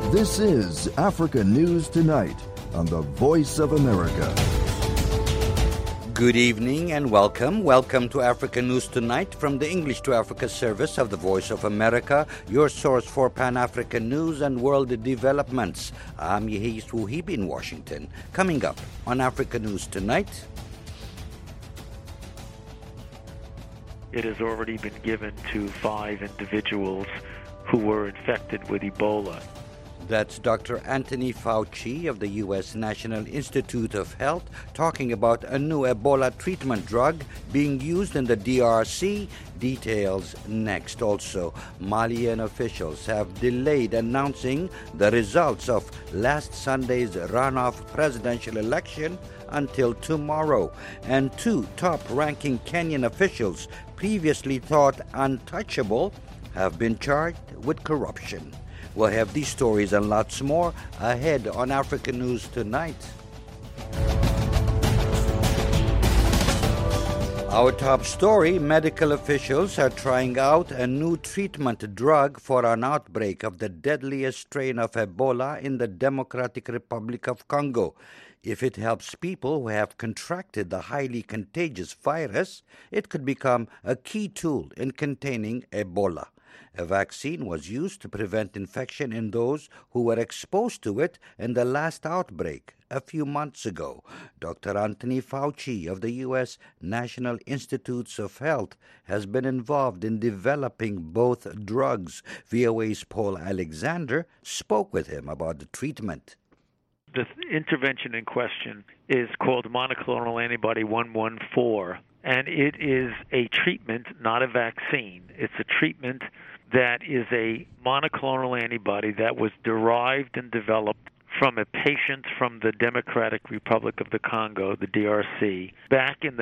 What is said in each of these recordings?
This is Africa News Tonight on the Voice of America. Good evening and welcome. Welcome to Africa News Tonight from the English to Africa service of the Voice of America, your source for Pan-African news and world developments. I'm Yehis Wuhib in Washington. Coming up on Africa News Tonight. It has already been given to 5 individuals who were infected with Ebola. That's Dr. Anthony Fauci of the U.S. National Institute of Health talking about a new Ebola treatment drug being used in the DRC. Details next. Also, Malian officials have delayed announcing the results of last Sunday's runoff presidential election until tomorrow. And 2 top-ranking Kenyan officials previously thought untouchable have been charged with corruption. We'll have these stories and lots more ahead on Africa News Tonight. Our top story, medical officials are trying out a new treatment drug for an outbreak of the deadliest strain of Ebola in the Democratic Republic of Congo. If it helps people who have contracted the highly contagious virus, it could become a key tool in containing Ebola. A vaccine was used to prevent infection in those who were exposed to it in the last outbreak a few months ago. Dr. Anthony Fauci of the U.S. National Institutes of Health has been involved in developing both drugs. VOA's Paul Alexander spoke with him about the treatment. The intervention in question is called monoclonal antibody 114, and it is a treatment, not a vaccine. It's a treatment that is a monoclonal antibody that was derived and developed from a patient from the Democratic Republic of the Congo, the DRC, back in the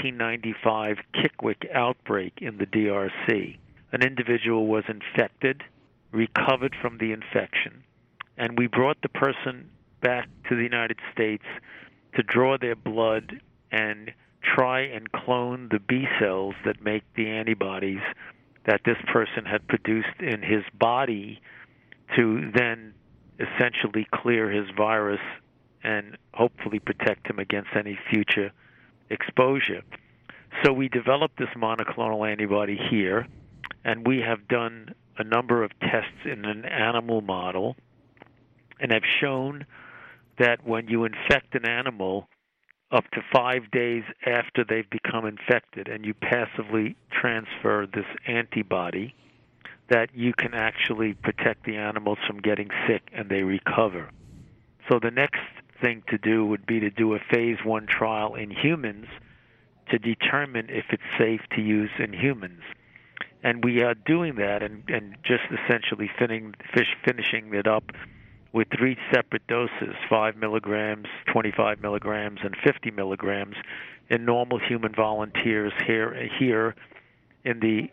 1995 Kikwik outbreak in the DRC. An individual was infected, recovered from the infection, and we brought the person back to the United States to draw their blood and try and clone the B cells that make the antibodies that this person had produced in his body to then essentially clear his virus and hopefully protect him against any future exposure. So we developed this monoclonal antibody here, and we have done a number of tests in an animal model and have shown that when you infect an animal up to 5 days after they've become infected and you passively transfer this antibody, that you can actually protect the animals from getting sick and they recover. So the next thing to do would be to do a phase 1 trial in humans to determine if it's safe to use in humans. And we are doing that and just essentially finishing it up with 3 separate doses, 5 milligrams, 25 milligrams, and 50 milligrams in normal human volunteers here in the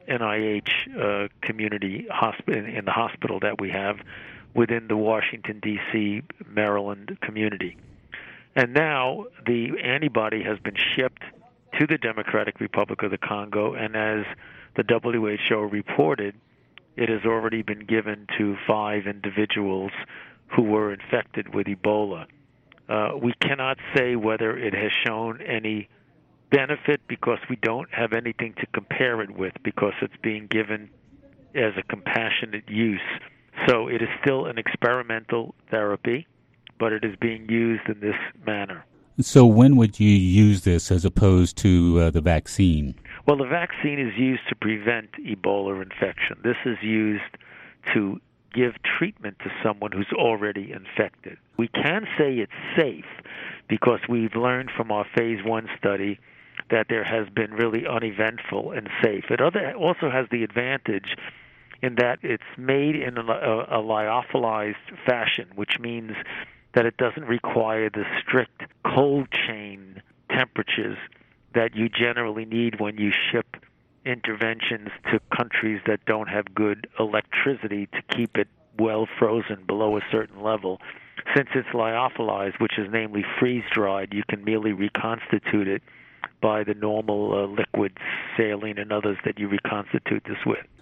NIH community hospital, in the hospital that we have within the Washington, D.C., Maryland community. And now the antibody has been shipped to the Democratic Republic of the Congo, and as the WHO reported, it has already been given to 5 individuals who were infected with Ebola. We cannot say whether it has shown any benefit because we don't have anything to compare it with because it's being given as a compassionate use. So it is still an experimental therapy, but it is being used in this manner. So when would you use this as opposed to the vaccine? Well, the vaccine is used to prevent Ebola infection. This is used to give treatment to someone who's already infected. We can say it's safe because we've learned from our phase 1 study that there has been really uneventful and safe. It also has the advantage in that it's made in a lyophilized fashion, which means that it doesn't require the strict cold chain temperatures that you generally need when you ship interventions to countries that don't have good electricity to keep it well frozen below a certain level. Since it's lyophilized, which is namely freeze-dried, you can merely reconstitute it by the normal liquids, saline and others that you reconstitute this with.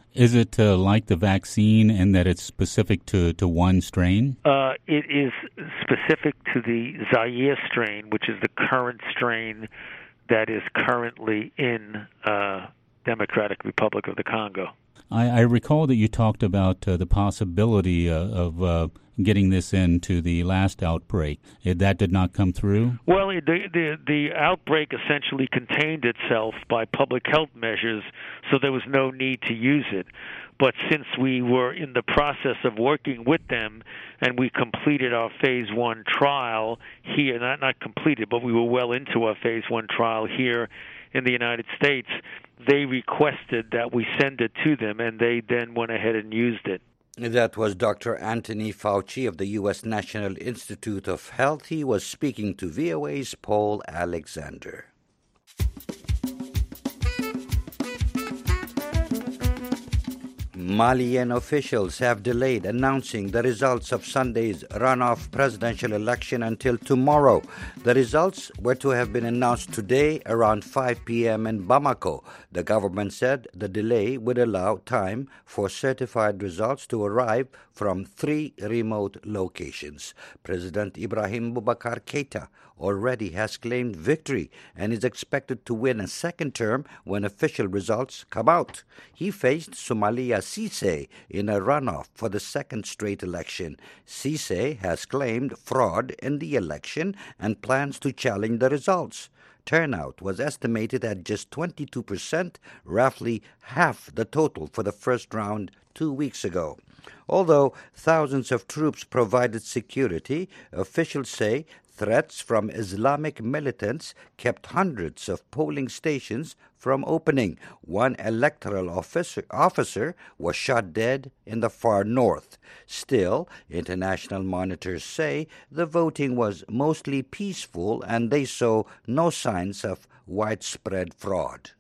Is it like the vaccine in that it's specific to one strain? It is specific to the Zaire strain, which is the current strain that is currently in Democratic Republic of the Congo. I recall that you talked about the possibility of getting this into the last outbreak. That did not come through? Well, the outbreak essentially contained itself by public health measures, so there was no need to use it. But since we were in the process of working with them and we completed our phase 1 trial here, not completed, but we were well into our phase 1 trial here in the United States, they requested that we send it to them, and they then went ahead and used it. That was Dr. Anthony Fauci of the U.S. National Institute of Health. He was speaking to VOA's Paul Alexander. Malian officials have delayed announcing the results of Sunday's runoff presidential election until tomorrow. The results were to have been announced today around 5 p.m. in Bamako. The government said the delay would allow time for certified results to arrive from 3 remote locations. President Ibrahim Boubacar Keïta already has claimed victory and is expected to win a second term when official results come out. He faced Soumaïla Cissé in a runoff for the second straight election. Cissé has claimed fraud in the election and plans to challenge the results. Turnout was estimated at just 22%, roughly half the total for the first round 2 weeks ago. Although thousands of troops provided security, officials say threats from Islamic militants kept hundreds of polling stations from opening. One electoral officer was shot dead in the far north. Still, international monitors say the voting was mostly peaceful and they saw no signs of widespread fraud.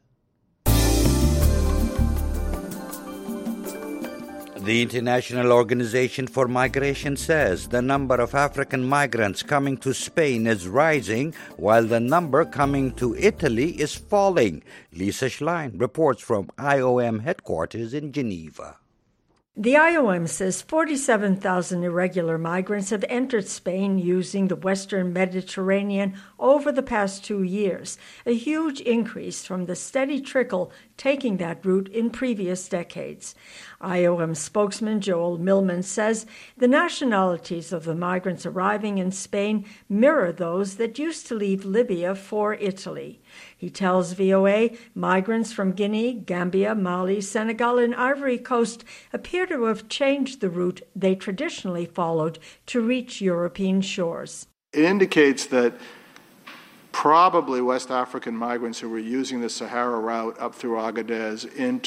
The International Organization for Migration says the number of African migrants coming to Spain is rising, while the number coming to Italy is falling. Lisa Schlein reports from IOM headquarters in Geneva. The IOM says 47,000 irregular migrants have entered Spain using the Western Mediterranean over the past 2 years, a huge increase from the steady trickle taking that route in previous decades. IOM spokesman Joel Millman says the nationalities of the migrants arriving in Spain mirror those that used to leave Libya for Italy. He tells VOA migrants from Guinea, Gambia, Mali, Senegal, and Ivory Coast appear to have changed the route they traditionally followed to reach European shores. It indicates that probably West African migrants who were using the Sahara route up through Agadez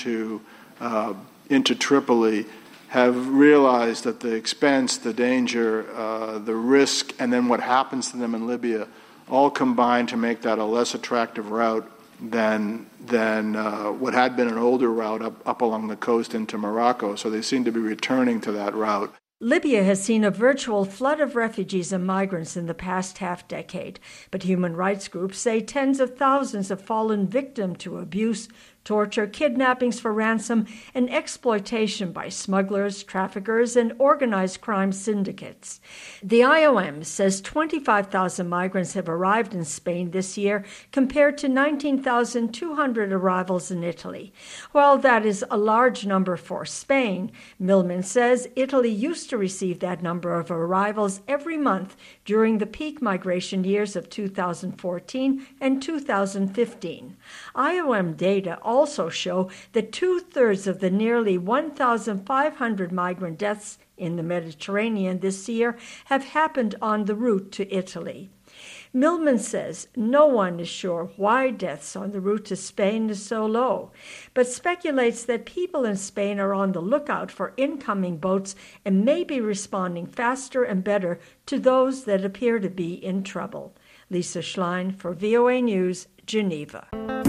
into Tripoli have realized that the expense, the danger, the risk, and then what happens to them in Libya all combine to make that a less attractive route than what had been an older route up along the coast into Morocco. So they seem to be returning to that route. Libya has seen a virtual flood of refugees and migrants in the past half-decade, but human rights groups say tens of thousands have fallen victim to abuse, torture, kidnappings for ransom, and exploitation by smugglers, traffickers, and organized crime syndicates. The IOM says 25,000 migrants have arrived in Spain this year, compared to 19,200 arrivals in Italy. While that is a large number for Spain, Millman says Italy used to receive that number of arrivals every month during the peak migration years of 2014 and 2015. IOM data also show that 2/3 of the nearly 1,500 migrant deaths in the Mediterranean this year have happened on the route to Italy. Millman says no one is sure why deaths on the route to Spain is so low, but speculates that people in Spain are on the lookout for incoming boats and may be responding faster and better to those that appear to be in trouble. Lisa Schlein for VOA News, Geneva.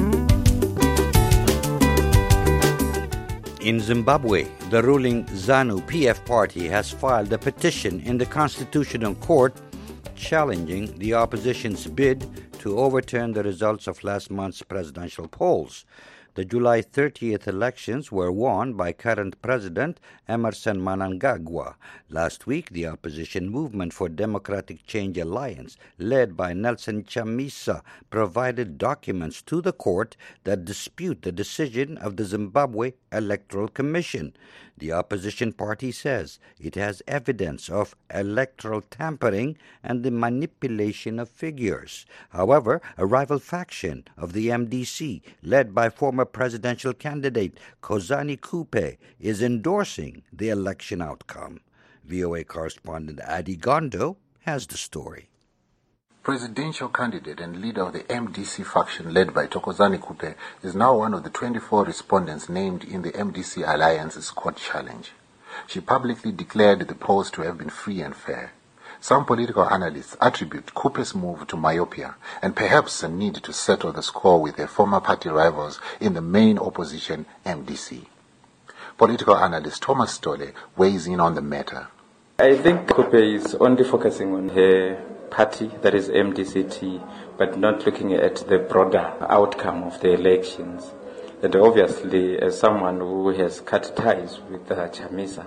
In Zimbabwe, the ruling ZANU-PF party has filed a petition in the Constitutional Court challenging the opposition's bid to overturn the results of last month's presidential polls. The July 30th elections were won by current President Emmerson Mnangagwa. Last week, the opposition Movement for Democratic Change Alliance, led by Nelson Chamisa, provided documents to the court that dispute the decision of the Zimbabwe Electoral Commission. The opposition party says it has evidence of electoral tampering and the manipulation of figures. However, a rival faction of the MDC, led by former presidential candidate Kozani Kupe, is endorsing the election outcome. VOA correspondent Adi Gondo has the story. Presidential candidate and leader of the MDC faction led by Thokozani Kupe is now one of the 24 respondents named in the MDC Alliance's court challenge. She publicly declared the polls to have been free and fair. Some political analysts attribute Kupe's move to myopia and perhaps a need to settle the score with her former party rivals in the main opposition MDC. Political analyst Thomas Stole weighs in on the matter. I think Kupe is only focusing on her party, that is MDCT, but not looking at the broader outcome of the elections. And obviously, as someone who has cut ties with Chamisa,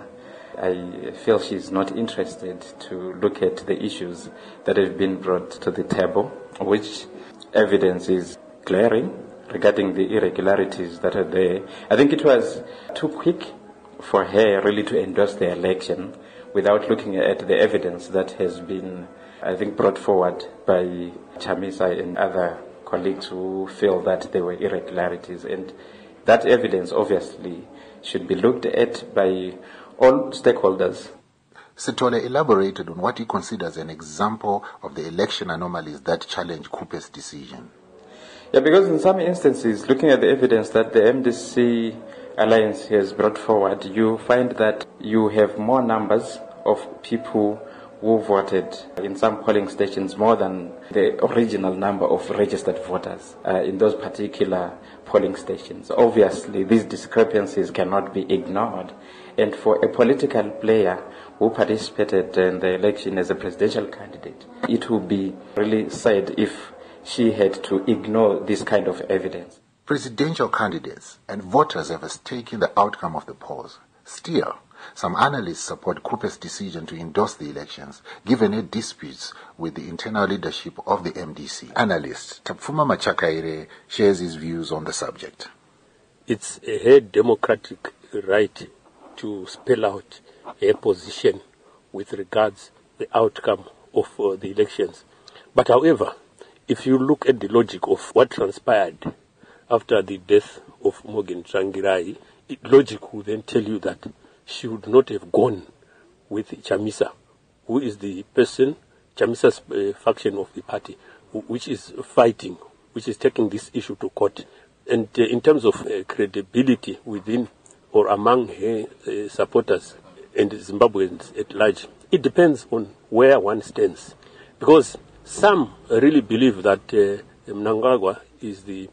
I feel she's not interested to look at the issues that have been brought to the table, which evidence is glaring regarding the irregularities that are there. I think it was too quick for her really to endorse the election without looking at the evidence that has been, I think, brought forward by Chamisa and other colleagues who feel that there were irregularities. And that evidence obviously should be looked at by all stakeholders. Sitole elaborated on what he considers an example of the election anomalies that challenge Kupe's decision. Yeah, because in some instances, looking at the evidence that the MDC Alliance has brought forward, you find that you have more numbers of people who voted in some polling stations more than the original number of registered voters in those particular polling stations. Obviously, these discrepancies cannot be ignored. And for a political player who participated in the election as a presidential candidate, it would be really sad if she had to ignore this kind of evidence. Presidential candidates and voters have a stake in the outcome of the polls. Still, some analysts support Kupe's decision to endorse the elections, given her disputes with the internal leadership of the MDC. Analyst Tapfuma Machakaire shares his views on the subject. It's her democratic right to spell out her position with regards to the outcome of the elections. But however, if you look at the logic of what transpired after the death of Morgan Tsvangirai, logic will then tell you that she would not have gone with Chamisa, who is the person, Chamisa's faction of the party, which is fighting, which is taking this issue to court. And in terms of credibility within or among her supporters and Zimbabweans at large, it depends on where one stands. Because some really believe that Mnangagwa is the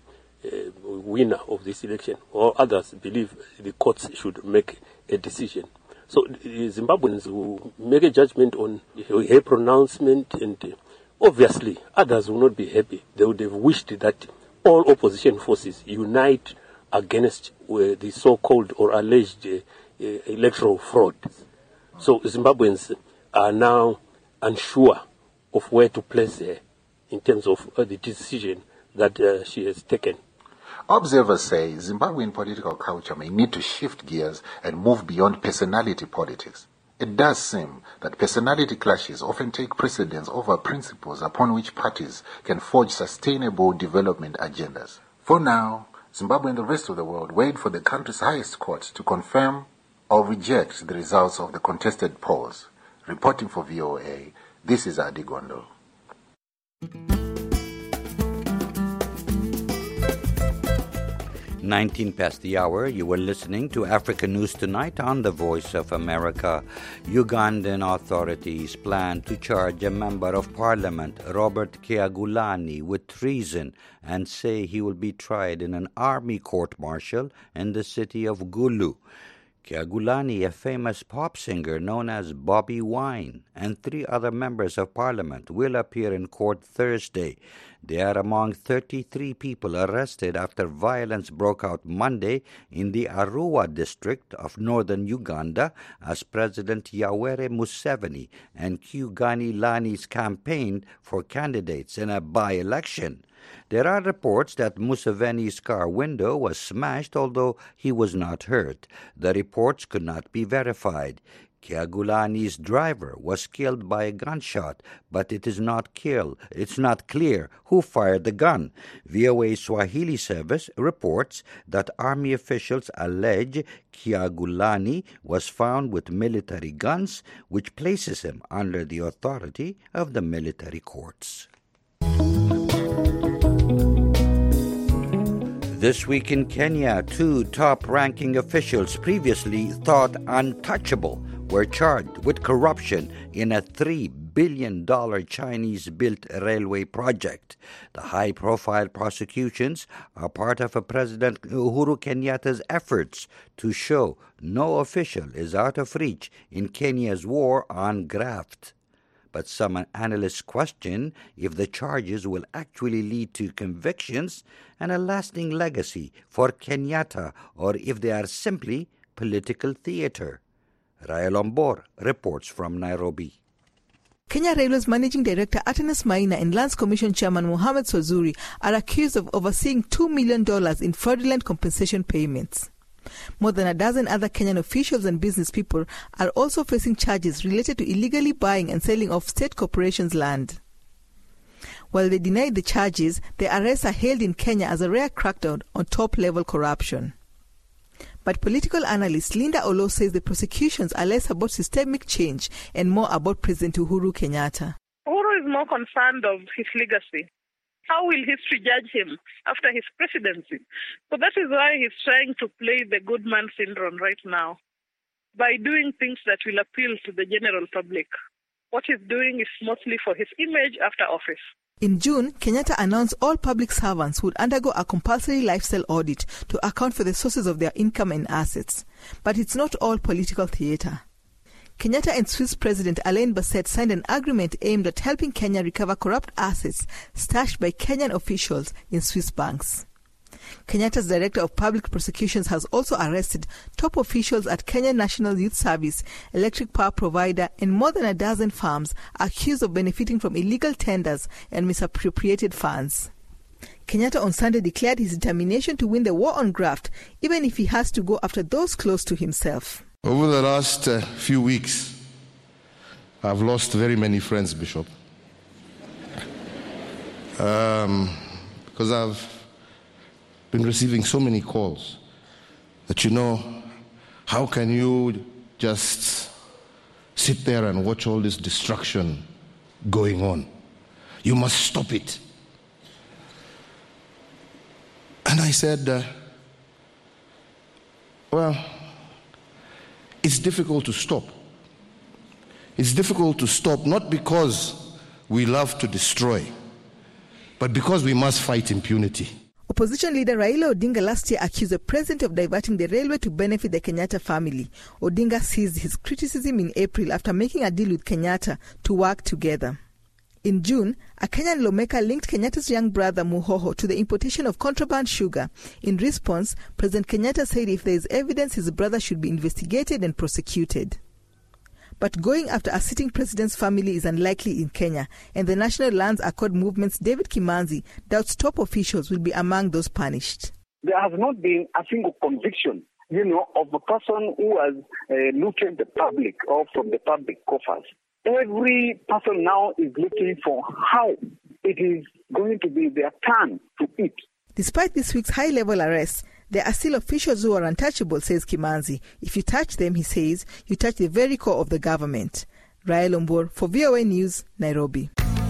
winner of this election, or others believe the courts should make a decision. So Zimbabweans will make a judgment on her pronouncement, and obviously others will not be happy. They would have wished that all opposition forces unite against the so-called or alleged electoral fraud. So Zimbabweans are now unsure of where to place her in terms of the decision that she has taken. Observers say Zimbabwean political culture may need to shift gears and move beyond personality politics. It does seem that personality clashes often take precedence over principles upon which parties can forge sustainable development agendas. For now, Zimbabwe and the rest of the world wait for the country's highest court to confirm or reject the results of the contested polls. Reporting for VOA, this is Adi Gondo. 19 past the hour, you were listening to Africa News Tonight on the Voice of America. Ugandan authorities plan to charge a member of parliament, Robert Kyagulanyi, with treason and say he will be tried in an army court-martial in the city of Gulu. Kyagulanyi, a famous pop singer known as Bobby Wine, and 3 other members of parliament will appear in court Thursday. They are among 33 people arrested after violence broke out Monday in the Arua district of northern Uganda as President Yoweri Museveni and Kugani Lani's campaigned for candidates in a by-election. There are reports that Museveni's car window was smashed, although he was not hurt. The reports could not be verified. Kyagulanyi's driver was killed by a gunshot, but it's not clear who fired the gun. VOA Swahili service reports that army officials allege Kyagulanyi was found with military guns, which places him under the authority of the military courts. This week in Kenya, two top-ranking officials previously thought untouchable were charged with corruption in a $3 billion Chinese-built railway project. The high-profile prosecutions are part of President Uhuru Kenyatta's efforts to show no official is out of reach in Kenya's war on graft. But some analysts question if the charges will actually lead to convictions and a lasting legacy for Kenyatta, or if they are simply political theater. Rael Ombor reports from Nairobi. Kenya Railways Managing Director Atanas Maina and Lands Commission Chairman Mohamed Swazuri are accused of overseeing $2 million in fraudulent compensation payments. More than a dozen other Kenyan officials and business people are also facing charges related to illegally buying and selling of state corporations' land. While they deny the charges, the arrests are hailed in Kenya as a rare crackdown on top-level corruption. But political analyst Linda Olo says the prosecutions are less about systemic change and more about President Uhuru Kenyatta. Uhuru is more concerned of his legacy. How will history judge him after his presidency? So that is why he's trying to play the good man syndrome right now by doing things that will appeal to the general public. What he's doing is mostly for his image after office. In June, Kenyatta announced all public servants would undergo a compulsory lifestyle audit to account for the sources of their income and assets. But it's not all political theatre. Kenyatta and Swiss President Alain Berset signed an agreement aimed at helping Kenya recover corrupt assets stashed by Kenyan officials in Swiss banks. Kenyatta's Director of Public Prosecutions has also arrested top officials at Kenya National Youth Service, electric power provider, and more than a dozen firms accused of benefiting from illegal tenders and misappropriated funds. Kenyatta on Sunday declared his determination to win the war on graft, even if he has to go after those close to himself. Over the last few weeks, I've lost very many friends, Bishop. Because I've been receiving so many calls that, how can you just sit there and watch all this destruction going on? You must stop it. And I said, it's difficult to stop. It's difficult to stop not because we love to destroy, but because we must fight impunity. Opposition leader Raila Odinga last year accused the president of diverting the railway to benefit the Kenyatta family. Odinga seized his criticism in April after making a deal with Kenyatta to work together. In June, a Kenyan lawmaker linked Kenyatta's young brother Muhoho to the importation of contraband sugar. In response, President Kenyatta said if there is evidence, his brother should be investigated and prosecuted. But going after a sitting president's family is unlikely in Kenya, and the National Lands Accord movement's David Kimanzi doubts top officials will be among those punished. There has not been a single conviction, of a person who has looted the public or from the public coffers. Every person now is looking for how it is going to be their turn to eat. Despite this week's high-level arrests, there are still officials who are untouchable, says Kimanzi. If you touch them, he says, you touch the very core of the government. Rael Ombor for VOA News, Nairobi.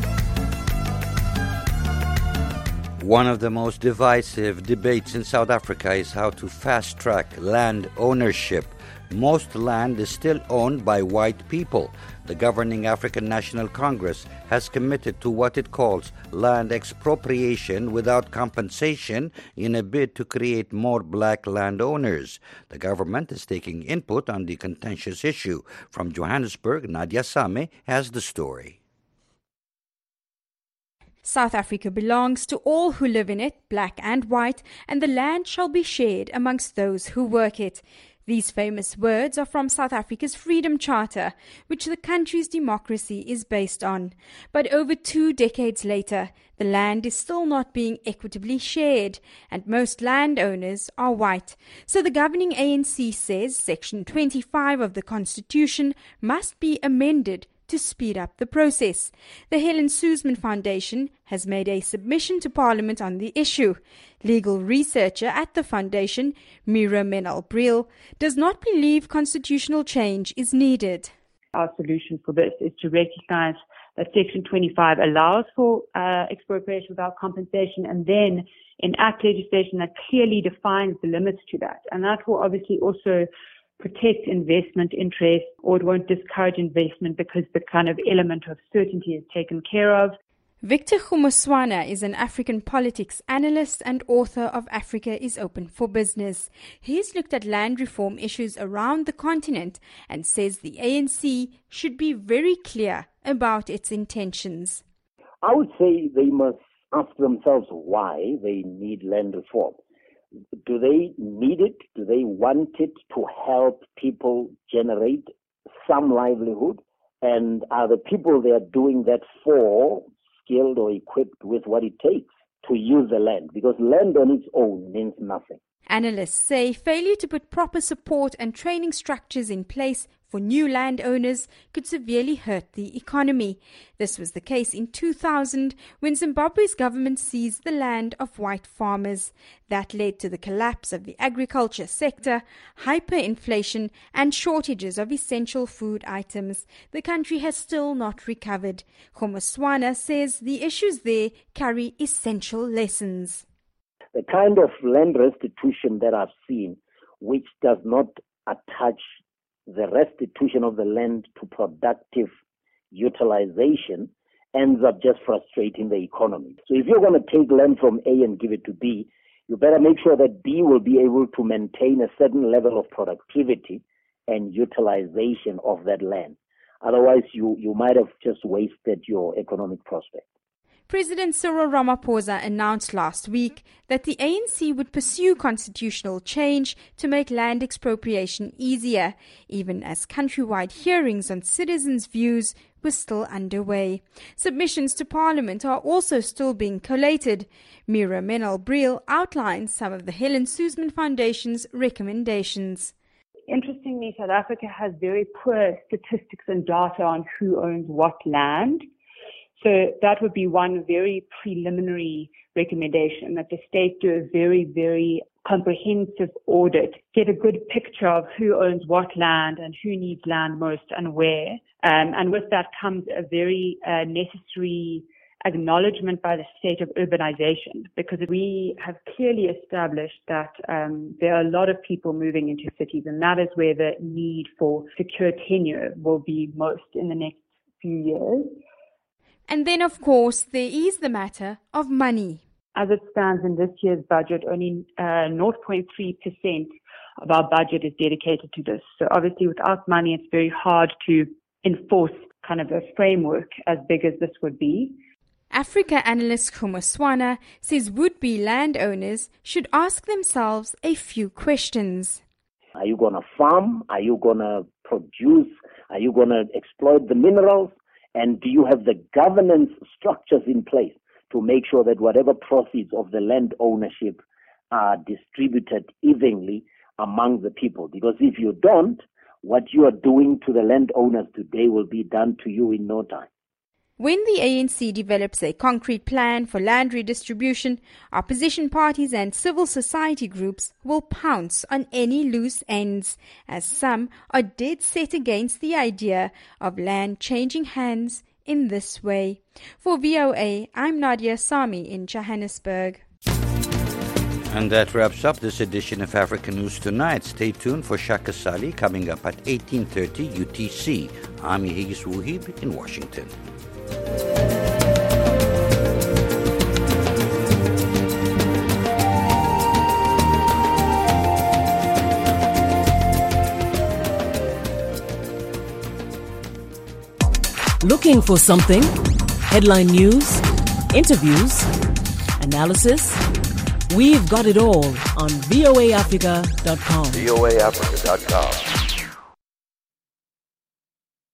One of the most divisive debates in South Africa is how to fast-track land ownership. Most land is still owned by white people. The governing African National Congress has committed to what it calls land expropriation without compensation in a bid to create more black landowners. The government is taking input on the contentious issue. From Johannesburg, Nadia Same has the story. South Africa belongs to all who live in it, black and white, and the land shall be shared amongst those who work it. These famous words are from South Africa's Freedom Charter, which the country's democracy is based on. But over 2 decades later, the land is still not being equitably shared, and most landowners are white. So the governing ANC says Section 25 of the Constitution must be amended to speed up the process. The Helen Suzman Foundation has made a submission to Parliament on the issue. Legal researcher at the foundation, Mira Menal-Briel, does not believe constitutional change is needed. Our solution for this is to recognize that Section 25 allows for expropriation without compensation, and then enact legislation that clearly defines the limits to that. And that will obviously also protect investment interests, or it won't discourage investment because the kind of element of certainty is taken care of. Victor Khumoswana is an African politics analyst and author of Africa is Open for Business. He's looked at land reform issues around the continent and says the ANC should be very clear about its intentions. I would say they must ask themselves why they need land reform. Do they need it? Do they want it to help people generate some livelihood? And are the people they are doing that for skilled or equipped with what it takes to use the land? Because land on its own means nothing. Analysts say failure to put proper support and training structures in place for new landowners could severely hurt the economy. This was the case in 2000 when Zimbabwe's government seized the land of white farmers. That led to the collapse of the agriculture sector, hyperinflation, and shortages of essential food items. The country has still not recovered. Khumoswana says the issues there carry essential lessons. The kind of land restitution that I've seen, which does not attach the restitution of the land to productive utilization, ends up just frustrating the economy. So if you're going to take land from A and give it to B, you better make sure that B will be able to maintain a certain level of productivity and utilization of that land. Otherwise, you might have just wasted your economic prospect. President Cyril Ramaphosa announced last week that the ANC would pursue constitutional change to make land expropriation easier, even as countrywide hearings on citizens' views were still underway. Submissions to Parliament are also still being collated. Mira Menal-Briel outlines some of the Helen Suzman Foundation's recommendations. Interestingly, South Africa has very poor statistics and data on who owns what land. So that would be one very preliminary recommendation, that the state do a very, very comprehensive audit, get a good picture of who owns what land and who needs land most and where. And with that comes a very necessary acknowledgement by the state of urbanization, because we have clearly established that there are a lot of people moving into cities, and that is where the need for secure tenure will be most in the next few years. And then, of course, there is the matter of money. As it stands in this year's budget, only 0.3% of our budget is dedicated to this. So obviously, without money, it's very hard to enforce kind of a framework as big as this would be. Africa analyst Khumoswana says would-be landowners should ask themselves a few questions. Are you going to farm? Are you going to produce? Are you going to exploit the minerals? And do you have the governance structures in place to make sure that whatever proceeds of the land ownership are distributed evenly among the people? Because if you don't, what you are doing to the landowners today will be done to you in no time. When the ANC develops a concrete plan for land redistribution, opposition parties and civil society groups will pounce on any loose ends, as some are dead set against the idea of land changing hands in this way. For VOA, I'm Nadia Sami in Johannesburg. And that wraps up this edition of Africa News Tonight. Stay tuned for Shaka Sali coming up at 18:30 UTC. I'm Yehigis Wuhib in Washington. Looking for something? Headline news, Interviews, analysis. We've got it all on voaafrica.com. voaafrica.com.